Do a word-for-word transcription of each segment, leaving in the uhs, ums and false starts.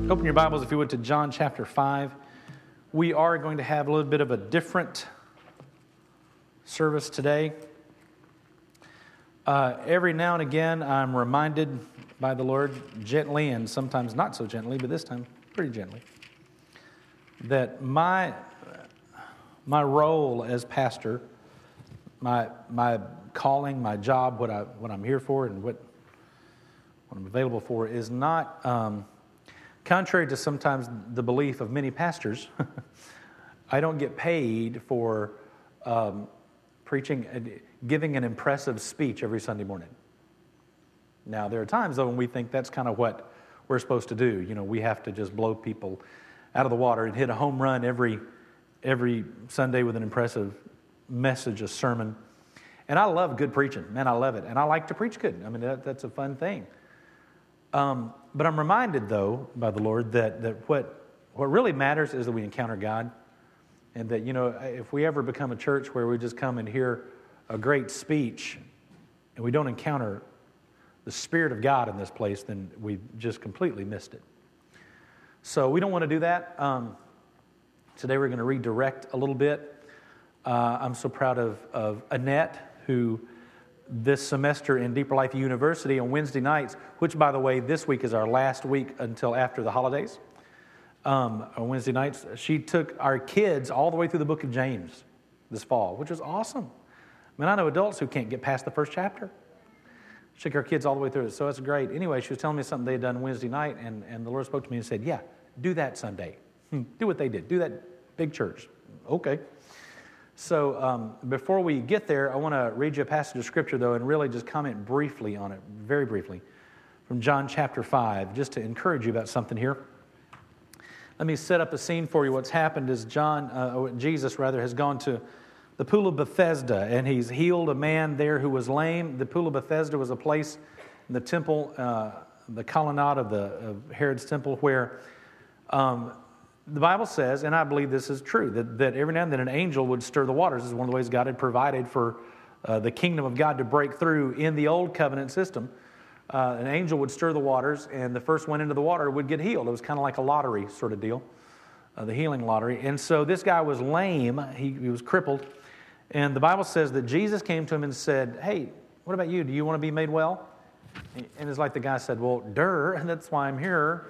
Open your Bibles, if you would, to John chapter five. We are going to have a little bit of a different service today. Uh, every now and again, I'm reminded by the Lord, gently and sometimes not so gently, but this time pretty gently, that my my role as pastor, my my calling, my job, what I what I'm here for, and what what I'm available for, is not. Um, Contrary to sometimes the belief of many pastors, I don't get paid for um, preaching, uh, giving an impressive speech every Sunday morning. Now, there are times, though, when we think that's kind of what we're supposed to do. You know, we have to just blow people out of the water and hit a home run every every Sunday with an impressive message, a sermon. And I love good preaching. Man, I love it. And I like to preach good. I mean, that, that's a fun thing. Um, but I'm reminded, though, by the Lord that, that what what really matters is that we encounter God. And that, you know, if we ever become a church where we just come and hear a great speech and we don't encounter the Spirit of God in this place, then we just completely missed it. So we don't want to do that. Um, today we're going to redirect a little bit. Uh, I'm so proud of, of Annette, who this semester in Deeper Life University on Wednesday nights, which, by the way, this week is our last week until after the holidays. Um, on Wednesday nights, she took our kids all the way through the book of James this fall, which was awesome. I mean, I know adults who can't get past the first chapter. She took our kids all the way through it, so that's great. Anyway, she was telling me something they had done Wednesday night, and, and the Lord spoke to me and said, yeah, do that Sunday. Hmm, do what they did. Do that big church. Okay. So um, before we get there, I want to read you a passage of Scripture, though, and really just comment briefly on it, very briefly, from John chapter five, just to encourage you about something here. Let me set up a scene for you. What's happened is John, uh, Jesus rather, has gone to the Pool of Bethesda, and he's healed a man there who was lame. The Pool of Bethesda was a place in the temple, uh, the colonnade of, the, of Herod's temple, where um, the Bible says, and I believe this is true, that, that every now and then an angel would stir the waters. This is one of the ways God had provided for uh, the kingdom of God to break through in the old covenant system. Uh, an angel would stir the waters, and the first one into the water would get healed. It was kind of like a lottery sort of deal, uh, the healing lottery. And so this guy was lame. He, he was crippled. And the Bible says that Jesus came to him and said, hey, what about you? Do you want to be made well? And it's like the guy said, well, durr, and that's why I'm here.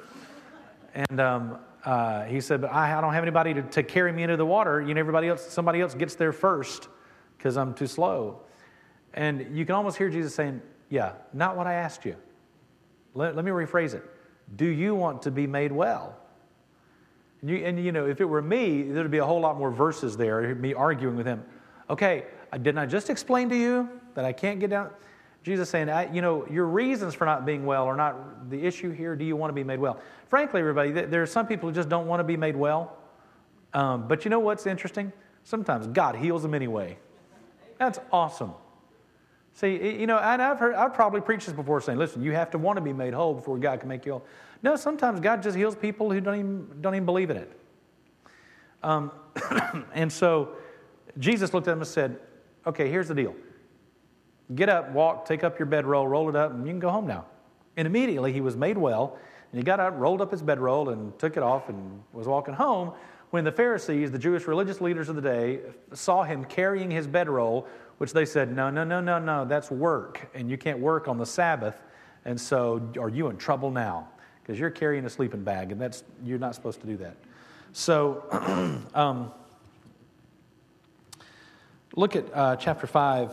And um, uh, he said, but I, I don't have anybody to, to carry me into the water. You know, everybody else, somebody else gets there first because I'm too slow. And you can almost hear Jesus saying, yeah, not what I asked you. Let, let me rephrase it. Do you want to be made well? And you, and you know, if it were me, there would be a whole lot more verses there, me arguing with him. Okay, didn't I just explain to you that I can't get down? Jesus saying, I, you know, your reasons for not being well are not the issue here. Do you want to be made well? Frankly, everybody, there are some people who just don't want to be made well. Um, but you know what's interesting? Sometimes God heals them anyway. That's awesome. See, you know, and I've heard, I've probably preached this before, saying, listen, you have to want to be made whole before God can make you whole. No, sometimes God just heals people who don't even don't even believe in it. Um, and so Jesus looked at him and said, okay, here's the deal. Get up, walk, take up your bedroll, roll it up, and you can go home now. And immediately he was made well, and he got up, rolled up his bedroll, and took it off and was walking home when the Pharisees, the Jewish religious leaders of the day, saw him carrying his bedroll, which they said, no, no, no, no, no, that's work, and you can't work on the Sabbath, and so are you in trouble now? Because you're carrying a sleeping bag, and that's you're not supposed to do that. So um, look at uh, chapter five,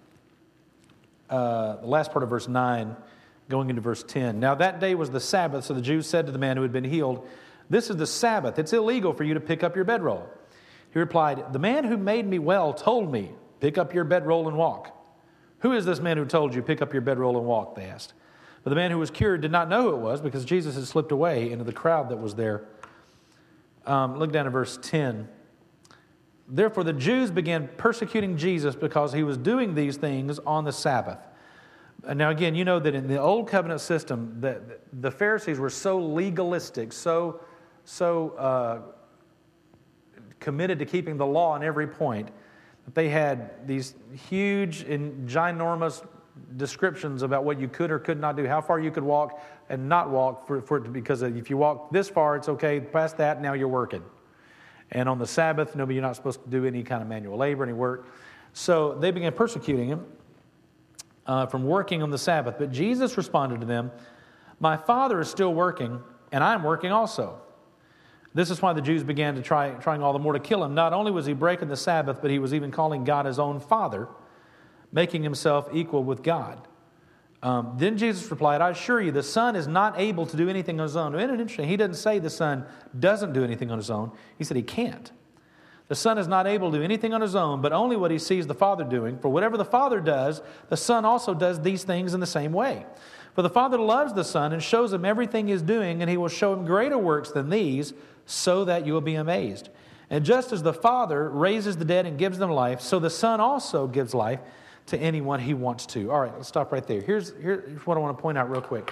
uh, the last part of verse nine, going into verse ten. Now that day was the Sabbath, so the Jews said to the man who had been healed, this is the Sabbath. It's illegal for you to pick up your bedroll. He replied, the man who made me well told me, pick up your bedroll and walk. Who is this man who told you, pick up your bedroll and walk, they asked. But the man who was cured did not know who it was because Jesus had slipped away into the crowd that was there. Um, look down at verse ten. Therefore the Jews began persecuting Jesus because he was doing these things on the Sabbath. Now again, you know that in the old covenant system, the, the Pharisees were so legalistic, so, so uh, committed to keeping the law on every point, that they had these huge and ginormous descriptions about what you could or could not do, how far you could walk and not walk for, for it to, because if you walk this far, it's okay. Past that, now you're working. And on the Sabbath, no, you're not supposed to do any kind of manual labor, any work. So they began persecuting him uh, from working on the Sabbath. But Jesus responded to them, "My Father is still working, and I'm working also." This is why the Jews began to try, trying all the more to kill him. Not only was he breaking the Sabbath, but he was even calling God his own Father, making himself equal with God. Um, then Jesus replied, "I assure you, the Son is not able to do anything on his own." Isn't it interesting? He doesn't say the Son doesn't do anything on his own. He said he can't. The Son is not able to do anything on his own, but only what he sees the Father doing. For whatever the Father does, the Son also does these things in the same way. For the Father loves the Son and shows him everything he is doing, and he will show him greater works than these, so that you will be amazed. And just as the Father raises the dead and gives them life, so the Son also gives life to anyone he wants to. All right, let's stop right there. Here's, here's what I want to point out real quick.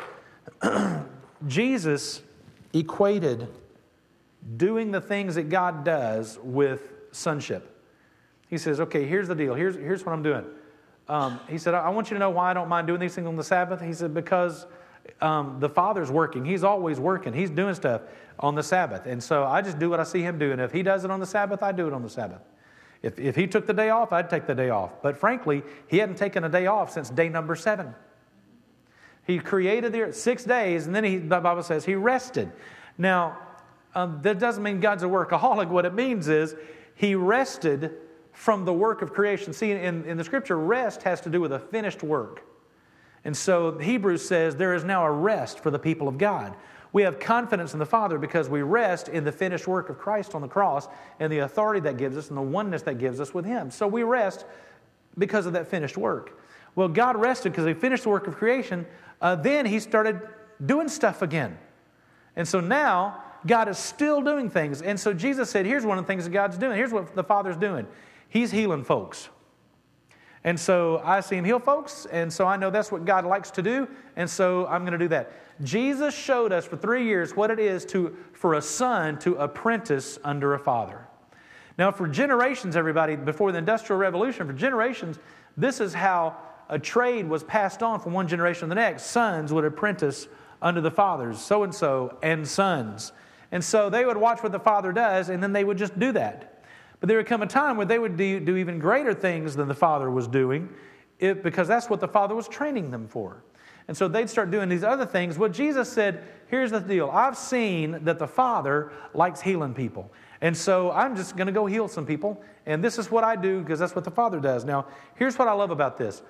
Jesus equated doing the things that God does with sonship. He says, okay, here's the deal. Here's, here's what I'm doing. Um, he said, I want you to know why I don't mind doing these things on the Sabbath. He said, because um, the Father's working. He's always working. He's doing stuff on the Sabbath. And so I just do what I see him doing. If he does it on the Sabbath, I do it on the Sabbath. If, if he took the day off, I'd take the day off. But frankly, he hadn't taken a day off since day number seven. He created the six days, and then he, the Bible says he rested. Now, um, that doesn't mean God's a workaholic. What it means is he rested from the work of creation. See, in, in the Scripture, rest has to do with a finished work. And so Hebrews says there is now a rest for the people of God. We have confidence in the Father because we rest in the finished work of Christ on the cross and the authority that gives us and the oneness that gives us with Him. So we rest because of that finished work. Well, God rested because He finished the work of creation. Uh, then He started doing stuff again. And so now God is still doing things. And so Jesus said, here's one of the things that God's doing. Here's what the Father's doing. He's healing folks. And so I see Him heal folks, and so I know that's what God likes to do, and so I'm going to do that. Jesus showed us for three years what it is to for a son to apprentice under a father. Now, for generations, everybody, before the Industrial Revolution, for generations, this is how a trade was passed on from one generation to the next. Sons would apprentice under the fathers, so-and-so, and sons. And so they would watch what the father does, and then they would just do that. But there would come a time where they would do, do even greater things than the Father was doing, if, because that's what the Father was training them for. And so they'd start doing these other things. Well, Jesus said, here's the deal. I've seen that the Father likes healing people. And so I'm just going to go heal some people. And this is what I do because that's what the Father does. Now, here's what I love about this.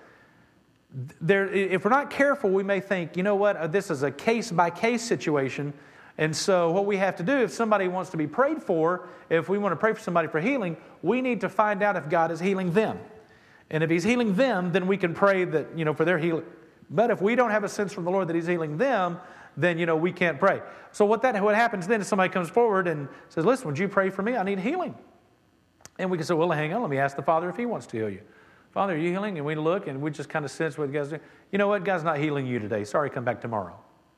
There, if we're not careful, we may think, you know what, this is a case-by-case situation. And so what we have to do, if somebody wants to be prayed for, if we want to pray for somebody for healing, we need to find out if God is healing them. And if He's healing them, then we can pray that, you know, for their healing. But if we don't have a sense from the Lord that He's healing them, then, you know, we can't pray. So what that what happens then is somebody comes forward and says, listen, would you pray for me? I need healing. And we can say, well, hang on, let me ask the Father if He wants to heal you. Father, are you healing? And we look and we just kind of sense what God's doing. You know what? God's not healing you today. Sorry, come back tomorrow.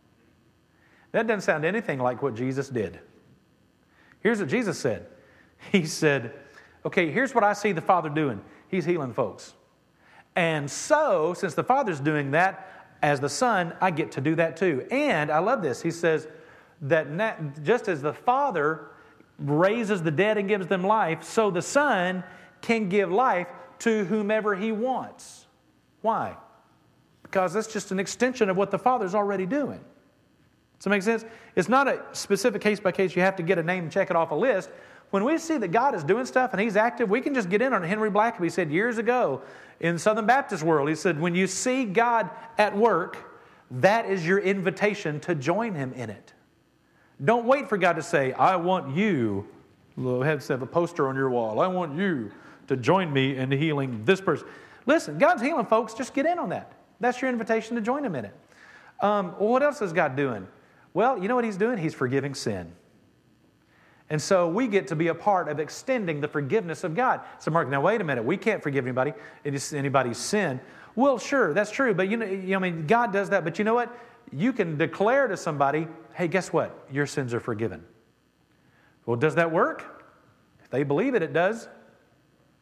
That doesn't sound anything like what Jesus did. Here's what Jesus said. He said, okay, here's what I see the Father doing. He's healing folks. And so, since the Father's doing that, as the Son, I get to do that too. And I love this. He says that just as the Father raises the dead and gives them life, so the Son can give life to whomever He wants. Why? Because that's just an extension of what the Father's already doing. Does that make sense? It's not a specific case by case. You have to get a name and check it off a list. When we see that God is doing stuff and He's active, we can just get in on it. Henry Blackaby said years ago in Southern Baptist world, he said, when you see God at work, that is your invitation to join Him in it. Don't wait for God to say, I want you, have a poster on your wall, I want you to join me in healing this person. Listen, God's healing folks. Just get in on that. That's your invitation to join Him in it. Um, well, what else is God doing? Well, you know what He's doing? He's forgiving sin. And so we get to be a part of extending the forgiveness of God. So Mark, now wait a minute. We can't forgive anybody, anybody's sin. Well, sure, that's true. But you know, you know, I mean, God does that. But you know what? You can declare to somebody, hey, guess what? Your sins are forgiven. Well, does that work? If they believe it, it does.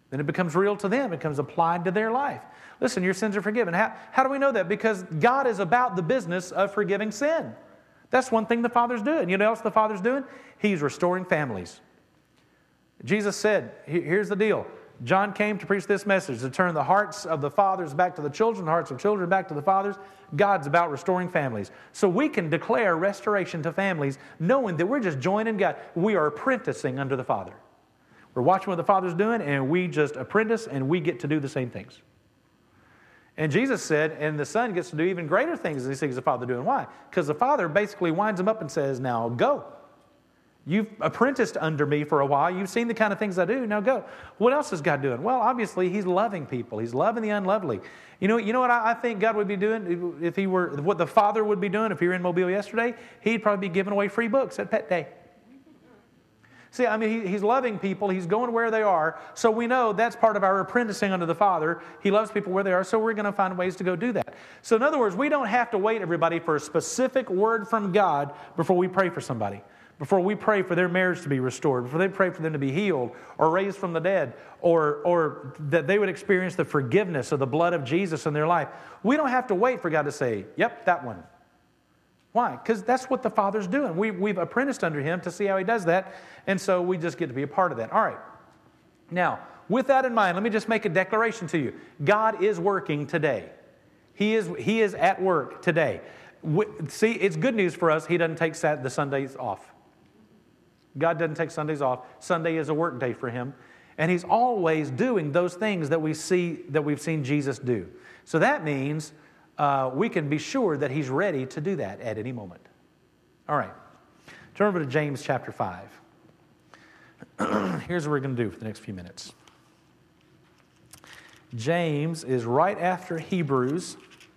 Then it becomes real to them. It becomes applied to their life. Listen, your sins are forgiven. How, how do we know that? Because God is about the business of forgiving sin. That's one thing the Father's doing. You know what else the Father's doing? He's restoring families. Jesus said, here's the deal. John came to preach this message, to turn the hearts of the fathers back to the children, the hearts of children back to the fathers. God's about restoring families. So we can declare restoration to families knowing that we're just joining God. We are apprenticing under the Father. We're watching what the Father's doing, and we just apprentice, and we get to do the same things. And Jesus said, and the Son gets to do even greater things than he sees the Father doing. Why? Because the Father basically winds him up and says, now go. You've apprenticed under me for a while. You've seen the kind of things I do. Now go. What else is God doing? Well, obviously, He's loving people. He's loving the unlovely. You know, you know what I, I think God would be doing if He were, what the Father would be doing if He were in Mobile yesterday? He'd probably be giving away free books at Pet Day. See, I mean, he, He's loving people. He's going where they are. So we know that's part of our apprenticing under the Father. He loves people where they are, so we're going to find ways to go do that. So in other words, we don't have to wait, everybody, for a specific word from God before we pray for somebody. Before we pray for their marriage to be restored, before they pray for them to be healed or raised from the dead, or, or that they would experience the forgiveness of the blood of Jesus in their life. We don't have to wait for God to say, yep, that one. Why? Because that's what the Father's doing. We, we've apprenticed under Him to see how He does that, and so we just get to be a part of that. All right. Now, with that in mind, let me just make a declaration to you. God is working today. He is, he is at work today. We, see, it's good news for us. He doesn't take the Sundays off. God doesn't take Sundays off. Sunday is a work day for Him. And He's always doing those things that we see, that we've seen Jesus do. So that means uh, we can be sure that He's ready to do that at any moment. All right. Turn over to James chapter five. Here's what we're going to do for the next few minutes. James is right after Hebrews.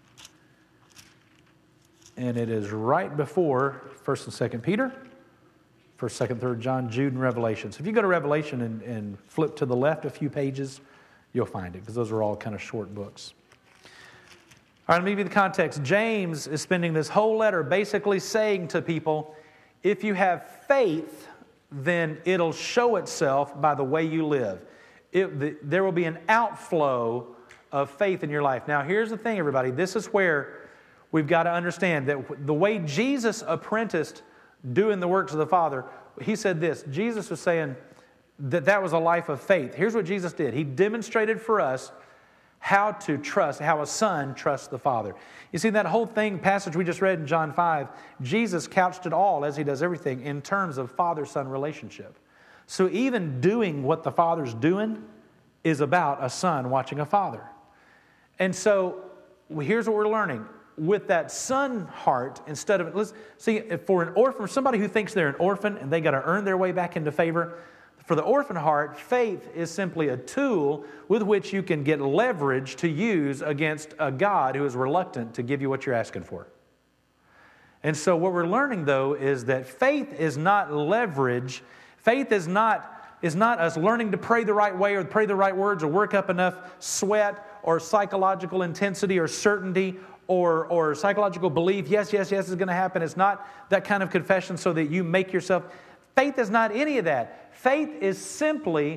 And it is right before First and Second Peter. First, Second, Third John, Jude, and Revelation. So if you go to Revelation and, and flip to the left a few pages, you'll find it, because those are all kind of short books. All right, let me give you the context. James is spending this whole letter basically saying to people, if you have faith, then it'll show itself by the way you live. It, the, there will be an outflow of faith in your life. Now, here's the thing, everybody. This is where we've got to understand that the way Jesus apprenticed doing the works of the Father, He said this. Jesus was saying that that was a life of faith. Here's what Jesus did. He demonstrated for us how to trust, how a son trusts the Father. You see, that whole thing, passage we just read in John five, Jesus couched it all, as He does everything, in terms of father-son relationship. So even doing what the Father's doing is about a son watching a father. And so here's what we're learning. With that son heart, instead of, let's see, for an orphan, for somebody who thinks they're an orphan and they got to earn their way back into favor, for the orphan heart, faith is simply a tool with which you can get leverage to use against a God who is reluctant to give you what you're asking for. And so what we're learning, though, is that faith is not leverage. Faith is not, is not us learning to pray the right way or pray the right words or work up enough sweat or psychological intensity or certainty or, or psychological belief. Yes, yes, yes, it's going to happen. It's not that kind of confession so that you make yourself. Faith is not any of that. Faith is simply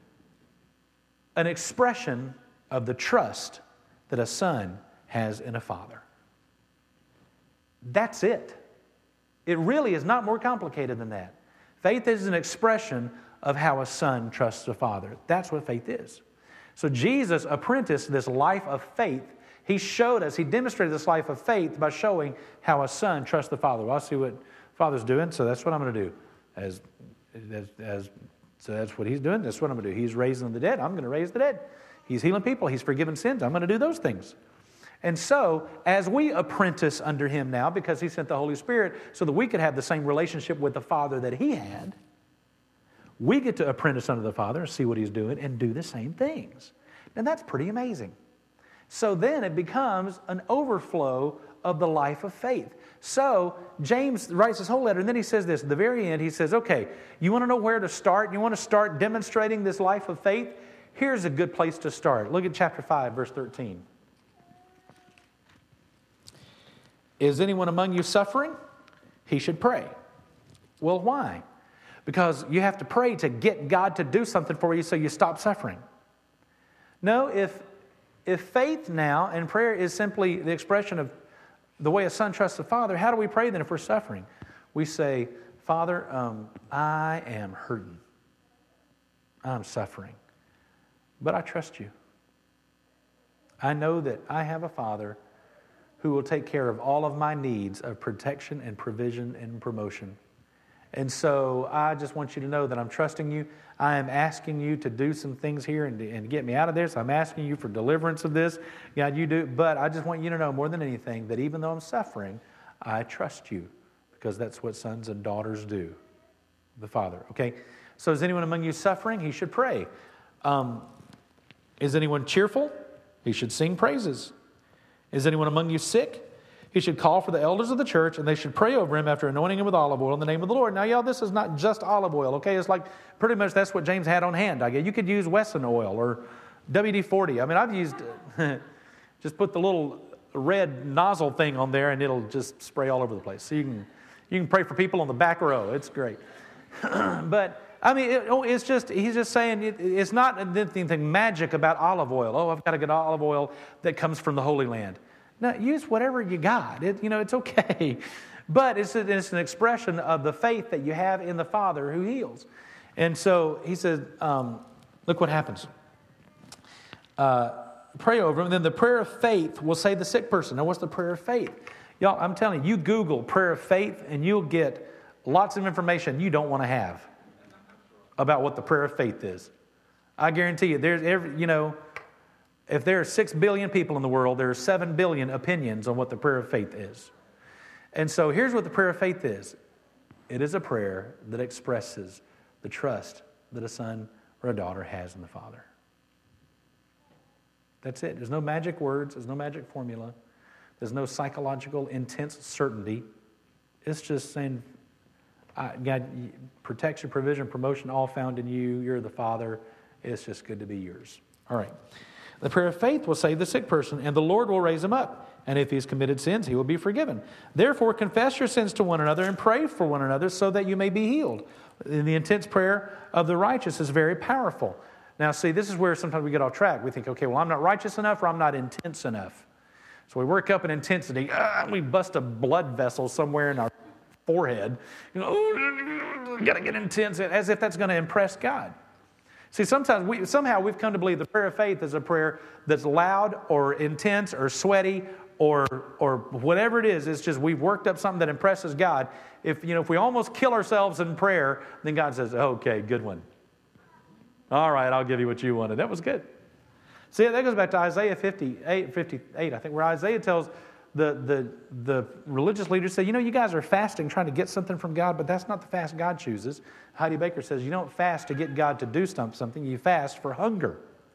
an expression of the trust that a son has in a father. That's it. It really is not more complicated than that. Faith is an expression of how a son trusts a father. That's what faith is. So Jesus apprenticed this life of faith. He showed us, He demonstrated this life of faith by showing how a son trusts the Father. Well, I see what Father's doing, so that's what I'm going to do. As, as, as, so that's what He's doing. That's what I'm going to do. He's raising the dead. I'm going to raise the dead. He's healing people. He's forgiving sins. I'm going to do those things. And so, as we apprentice under Him now, because He sent the Holy Spirit so that we could have the same relationship with the Father that He had, we get to apprentice under the Father and see what He's doing and do the same things. And that's pretty amazing. So then it becomes an overflow of the life of faith. So James writes this whole letter, and then he says this. At the very end, he says, okay, you want to know where to start? You want to start demonstrating this life of faith? Here's a good place to start. Look at chapter five, verse thirteen. Is anyone among you suffering? He should pray. Well, why? Because you have to pray to get God to do something for you so you stop suffering. No, if if faith now and prayer is simply the expression of the way a son trusts the Father, how do we pray then if we're suffering? We say, Father, um, I am hurting. I'm suffering. But I trust you. I know that I have a Father who will take care of all of my needs of protection and provision and promotion. And so I just want you to know that I'm trusting you. I am asking you to do some things here and, and get me out of this. I'm asking you for deliverance of this. God, you do. But I just want you to know more than anything that even though I'm suffering, I trust you because that's what sons and daughters do. The Father. Okay? So is anyone among you suffering? He should pray. Um, is anyone cheerful? He should sing praises. Is anyone among you sick? He should call for the elders of the church, and they should pray over him after anointing him with olive oil in the name of the Lord. Now, y'all, this is not just olive oil, okay? It's like pretty much that's what James had on hand. I guess you could use Wesson oil or W D forty. I mean, I've used, just put the little red nozzle thing on there, and it'll just spray all over the place. So you can, you can pray for people on the back row. It's great. But I mean, it, oh, it's just, he's just saying it, it's not anything magic about olive oil. Oh, I've got to get olive oil that comes from the Holy Land. No, use whatever you got. It, you know, it's okay. But it's, a, it's an expression of the faith that you have in the Father who heals. And so he says, um, look what happens. Uh, pray over him. And then the prayer of faith will save the sick person. Now, what's the prayer of faith? Y'all, I'm telling you, you Google prayer of faith and you'll get lots of information you don't want to have about what the prayer of faith is. I guarantee you, there's every, you know, if there are six billion people in the world, there are seven billion opinions on what the prayer of faith is. And so here's what the prayer of faith is. It is a prayer that expresses the trust that a son or a daughter has in the Father. That's it. There's no magic words. There's no magic formula. There's no psychological intense certainty. It's just saying, I, God, protection, provision, promotion, all found in you. You're the Father. It's just good to be yours. All right. The prayer of faith will save the sick person, and the Lord will raise him up. And if he's committed sins, he will be forgiven. Therefore, confess your sins to one another and pray for one another so that you may be healed. And the intense prayer of the righteous is very powerful. Now, see, this is where sometimes we get off track. We think, okay, well, I'm not righteous enough or I'm not intense enough. So we work up an intensity. Ah, we bust a blood vessel somewhere in our forehead. You know, got to get intense, as if that's going to impress God. See, sometimes we somehow we've come to believe the prayer of faith is a prayer that's loud or intense or sweaty or or whatever it is. It's just we've worked up something that impresses God. If you know if we almost kill ourselves in prayer, then God says, "Okay, good one. All right, I'll give you what you wanted. That was good." See, that goes back to Isaiah fifty-eight, fifty-eight, I think, where Isaiah tells the the the religious leaders, say, you know, you guys are fasting trying to get something from God, but that's not the fast God chooses. Heidi Baker says, you don't fast to get God to do something, you fast for hunger.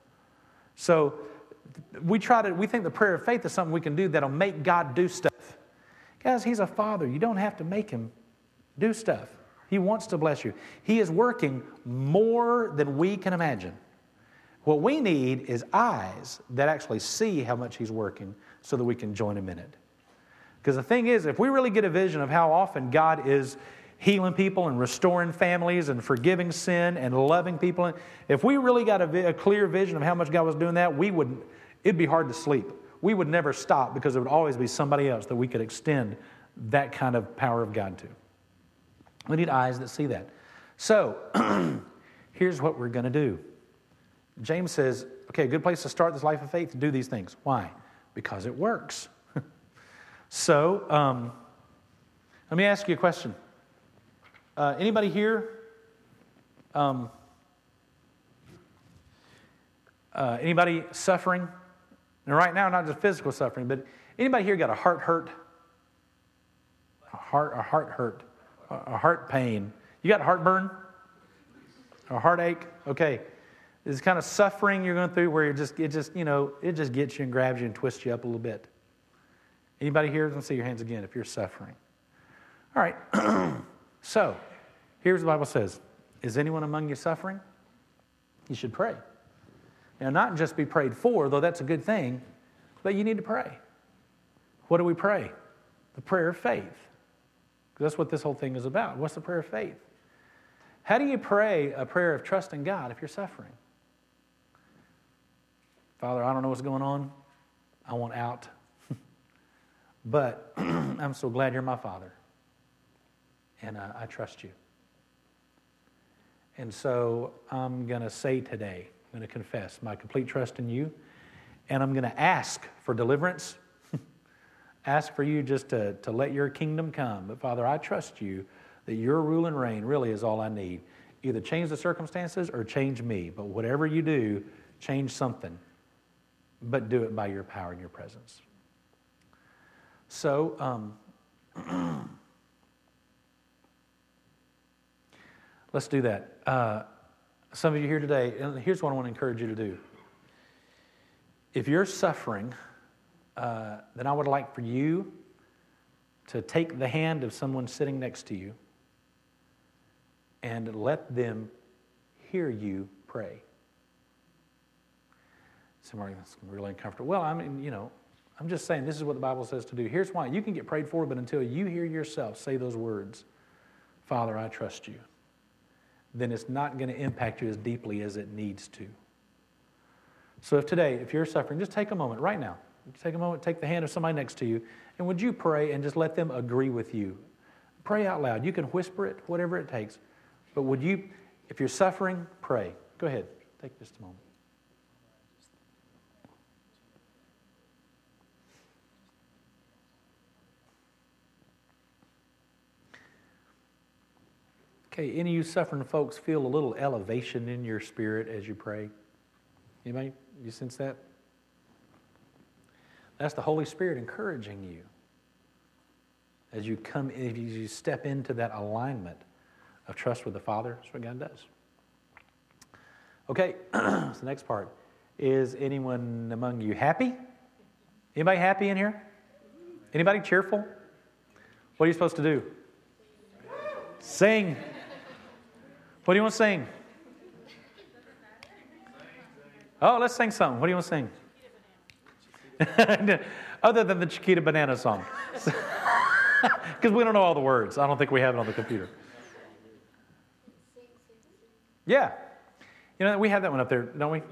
So we try to, we think the prayer of faith is something we can do that'll make God do stuff. Guys, he's a father. You don't have to make him do stuff. He wants to bless you. He is working more than we can imagine. What we need is eyes that actually see how much he's working so that we can join him in it. Because the thing is, if we really get a vision of how often God is healing people and restoring families and forgiving sin and loving people, if we really got a, vi- a clear vision of how much God was doing that, we would, it'd be hard to sleep. We would never stop because there would always be somebody else that we could extend that kind of power of God to. We need eyes that see that. So, here's what we're going to do. James says, okay, a good place to start this life of faith, do these things. Why? Because it works. so, um, let me ask you a question. Uh, anybody here, um, uh, anybody suffering? And right now, not just physical suffering, but anybody here got a heart hurt? A heart, a heart hurt, a heart pain. You got heartburn? A heartache? Okay. This kind of suffering you're going through where you're just, it just, you know, it just gets you and grabs you and twists you up a little bit. Anybody here? Let's see your hands again if you're suffering. All right. So, here's what the Bible says. Is anyone among you suffering? You should pray. Now, not just be prayed for, though that's a good thing, but you need to pray. What do we pray? The prayer of faith. That's what this whole thing is about. What's the prayer of faith? How do you pray a prayer of trust in God if you're suffering? Father, I don't know what's going on. I want out. But I'm so glad you're my Father. And uh, I trust you. And so I'm going to say today, I'm going to confess my complete trust in you. And I'm going to ask for deliverance. Ask for you just to, to let your kingdom come. But Father, I trust you that your rule and reign really is all I need. Either change the circumstances or change me. But whatever you do, change something. But do it by your power and your presence. So, um, let's do that. Uh, some of you here today, and here's what I want to encourage you to do. If you're suffering, uh, then I would like for you to take the hand of someone sitting next to you and let them hear you pray. Somebody that's really uncomfortable. Well, I mean, you know, I'm just saying this is what the Bible says to do. Here's why. You can get prayed for, but until you hear yourself say those words, Father, I trust you, then it's not going to impact you as deeply as it needs to. So if today, if you're suffering, just take a moment right now. Take a moment, take the hand of somebody next to you, and would you pray and just let them agree with you? Pray out loud. You can whisper it, whatever it takes. But would you, if you're suffering, pray. Go ahead. Take just a moment. Okay, any of you suffering folks feel a little elevation in your spirit as you pray? Anybody? You sense that? That's the Holy Spirit encouraging you as you come, as you step into that alignment of trust with the Father. That's what God does. Okay, so the next part. Is anyone among you happy? Anybody happy in here? Anybody cheerful? What are you supposed to do? Sing. What do you want to sing? Oh, let's sing something. What do you want to sing? Other than the Chiquita Banana song. Because we don't know all the words. I don't think we have it on the computer. Yeah. You know, we have that one up there, don't we?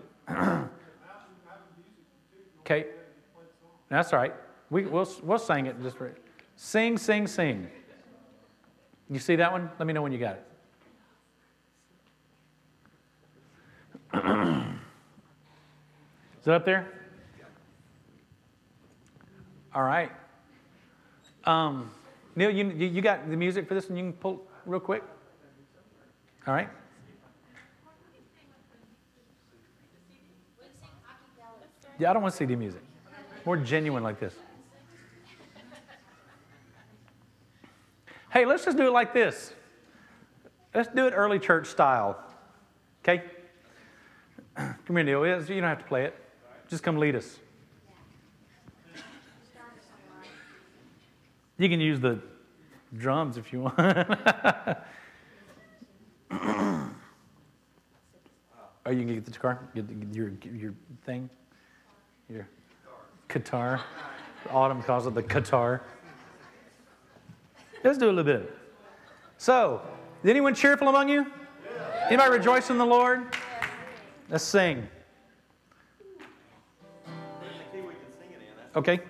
Okay. That's all right. We, we'll, we'll sing it. Just for, sing, sing, sing. You see that one? Let me know when you got it. Is it up there? All right. Um, Neil, you, you got the music for this one? You can pull real quick? All right. Yeah, I don't want C D music. More genuine like this. Hey, let's just do it like this. Let's do it early church style. Okay? Come here, Neil. You don't have to play it. Just come lead us. You can use the drums if you want. Oh, you can get the guitar? Get your, your thing? Your guitar. Autumn calls it the guitar. Let's do a little bit of it. So, is anyone cheerful among you? Anybody rejoice in the Lord? Let's sing. Okay.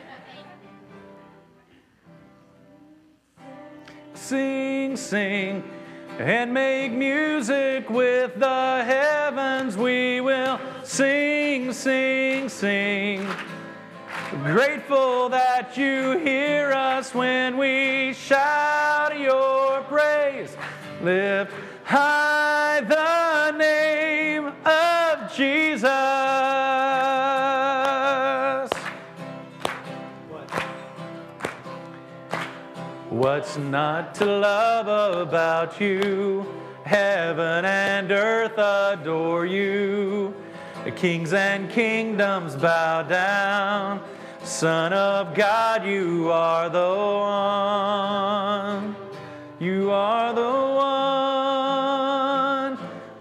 Sing, sing, and make music with the heavens. We will sing, sing, sing. Grateful that you hear us when we shout your praise. Lift high the name of Jesus. What's not to love about you? Heaven and earth adore you. Kings and kingdoms bow down. Son of God, you are the one. You are the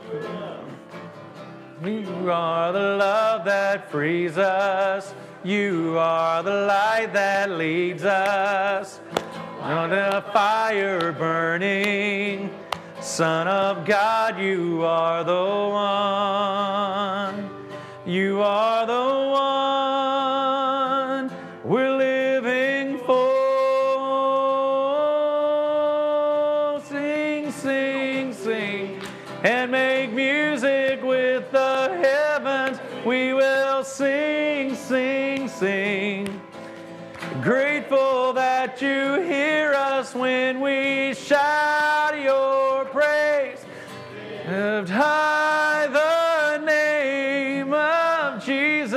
one. You are the love that frees us. You are the light that leads us. On the fire burning. Son of God, you are the one. You are the one we're living for. Sing, sing, sing, and make music with the heavens. We will sing, sing, sing. Grateful that you hear us when we shout your praise. Lift high the name of Jesus.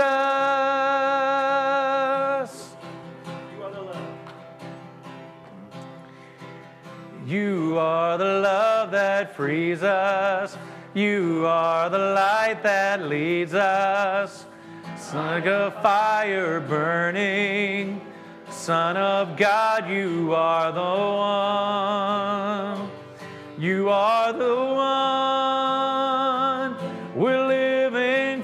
You are the love that frees us. You are the light that leads us. It's like a fire burning. Son of God, you are the one. You are the one we're living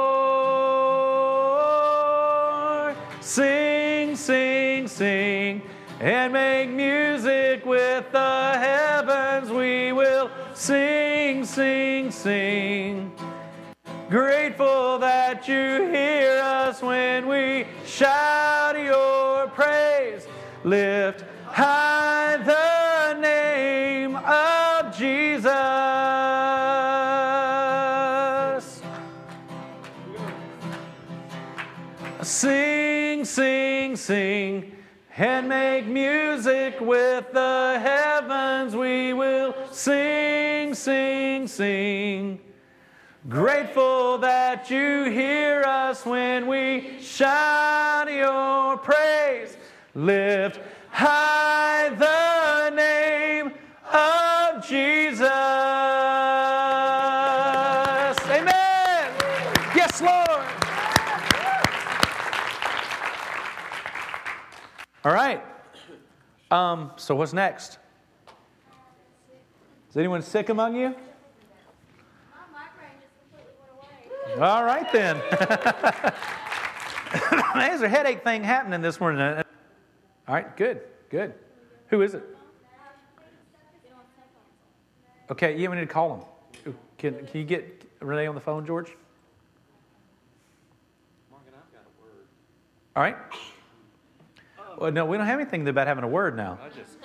for. Sing, sing, sing, and make music with the heavens. We will sing, sing, sing. Grateful that you hear us when we shout your praise. Lift high the name of Jesus. Sing, sing, sing, and make music with the heavens. We will sing, sing, sing. Grateful that you hear us when we shout your praise. Lift high the name of Jesus. Amen. Yes, Lord. All right. Um, so what's next? Is anyone sick among you? All right then. There's a headache thing happening this morning. All right, good, good. Who is it? Okay, yeah, we need to call him. Can, can you get Renee on the phone, George? Morgan, I've got a word. All right. Well, no, we don't have anything about having a word now. I just,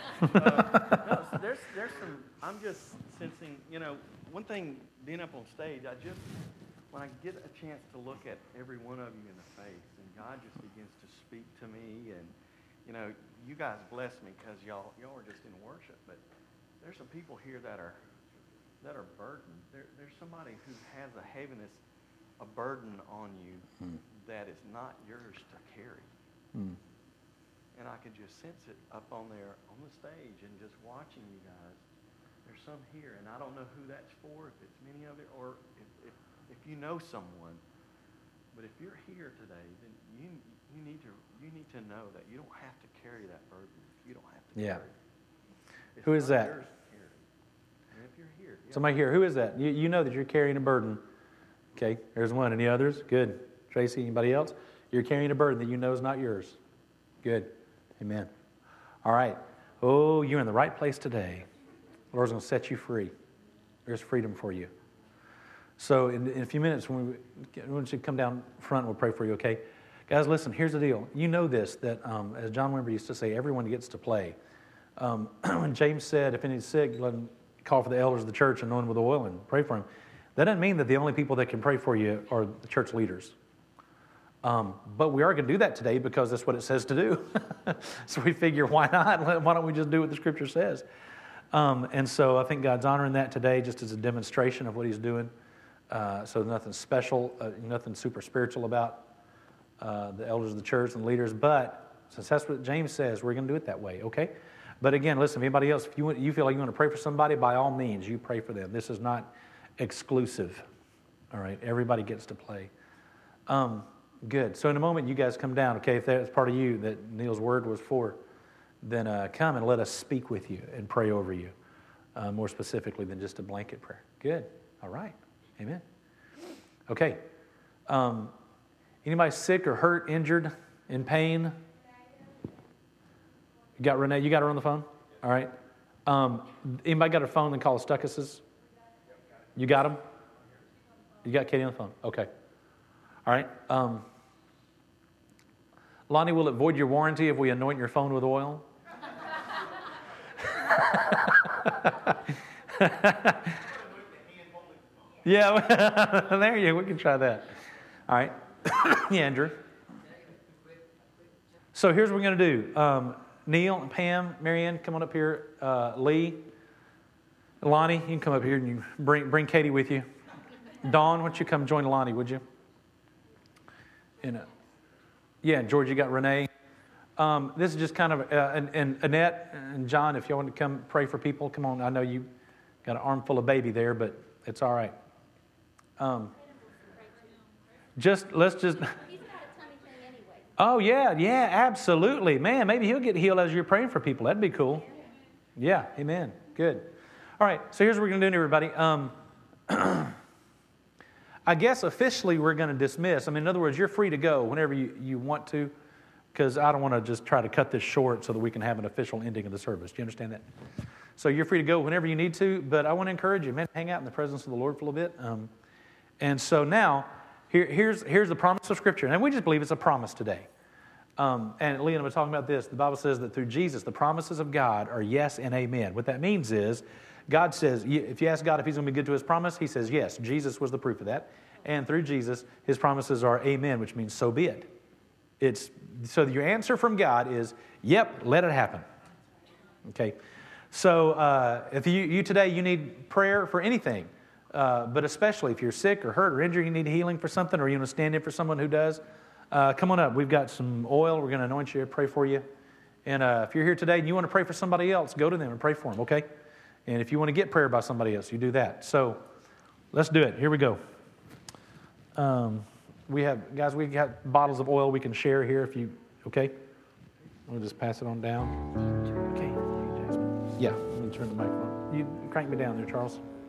uh, no, there's, there's some, I'm just sensing, you know, one thing being up on stage, I just, when I get a chance to look at every one of you in the face, and God just begins to speak to me, and, you know, you guys bless me because y'all, y'all are just in worship, but there's some people here that are, that are burdened. There, there's somebody who has a heaviness, a burden on you mm. that is not yours to carry. Mm. And I could just sense it up on there on the stage and just watching you guys. There's some here, and I don't know who that's for, if it's many of it, or if, if, if you know someone. But if you're here today, then you you need to you need to know that you don't have to carry that burden. You don't have to yeah. carry it. It's who is that? Yours to carry. And if you're here, yeah. Somebody here. Who is that? You you know that you're carrying a burden. Okay, there's one. Any others? Good. Tracy, anybody else? You're carrying a burden that you know is not yours. Good. Amen. All right. Oh, you're in the right place today. The Lord's going to set you free. There's freedom for you. So in, in a few minutes, when we, when we come down front, we'll pray for you, okay? Guys, listen, here's the deal. You know this, that um, as John Wimber used to say, everyone gets to play. Um, when James said, if anybody's sick, let him call for the elders of the church and anoint him with oil and pray for him. That doesn't mean that the only people that can pray for you are the church leaders. Um, but we are going to do that today because that's what it says to do. So we figure, why not? Why don't we just do what the Scripture says? Um, and so I think God's honoring that today just as a demonstration of what He's doing. Uh, so nothing special, uh, nothing super spiritual about uh, the elders of the church and leaders. But since that's what James says, we're going to do it that way, okay? But again, listen, if anybody else, if you, want, you feel like you want to pray for somebody, by all means, you pray for them. This is not exclusive, all right? Everybody gets to play. Um, Good. So in a moment, you guys come down, okay? If that's part of you that Neil's word was for, then uh, come and let us speak with you and pray over you, uh, more specifically than just a blanket prayer. Good. All right. Amen. Okay. Um, anybody sick or hurt, injured, in pain? You got Renee? You got her on the phone? All right. Um, anybody got a phone and call the Stuckuses? You got them? You got Katie on the phone? Okay. All right. Um, Lonnie, will it void your warranty if we anoint your phone with oil? Yeah, there you go. We can try that. All right. Yeah, Andrew. So here's what we're going to do. Um, Neil and Pam, Marianne, come on up here. Uh, Lee, Lonnie, you can come up here and you bring bring Katie with you. Dawn, why don't you come join Lonnie, would you? And, uh, yeah, George, you got Renee. Um, this is just kind of, uh, and, and Annette and John, if you want to come pray for people, come on. I know you got an armful of baby there, but it's all right. Um, just, let's just... Oh, yeah, yeah, absolutely. Man, maybe he'll get healed as you're praying for people. That'd be cool. Yeah, amen. Good. All right, so here's what we're going to do, everybody. Um, I guess officially we're going to dismiss. I mean, in other words, you're free to go whenever you, you want to, because I don't want to just try to cut this short so that we can have an official ending of the service. Do you understand that? So you're free to go whenever you need to, but I want to encourage you, man, hang out in the presence of the Lord for a little bit. Um, and so now, here, here's, here's the promise of Scripture, and we just believe it's a promise today. Um, and Lee and I were talking about this. The Bible says that through Jesus, the promises of God are yes and amen. What that means is, God says, if you ask God if he's going to be good to his promise, he says yes. Jesus was the proof of that. And through Jesus, his promises are amen, which means so be it. It's, so your answer from God is, yep, let it happen. Okay. So uh, if you, you today, you need prayer for anything, uh, but especially if you're sick or hurt or injured, you need healing for something, or you want to stand in for someone who does, uh, come on up. We've got some oil. We're going to anoint you, pray for you. And uh, if you're here today and you want to pray for somebody else, go to them and pray for them, okay? And if you want to get prayer by somebody else, you do that. So let's do it. Here we go. Um, we have, guys, we got bottles of oil we can share here if you, okay? We'll just pass it on down. Okay. Yeah, let me turn the microphone. You crank me down there, Charles.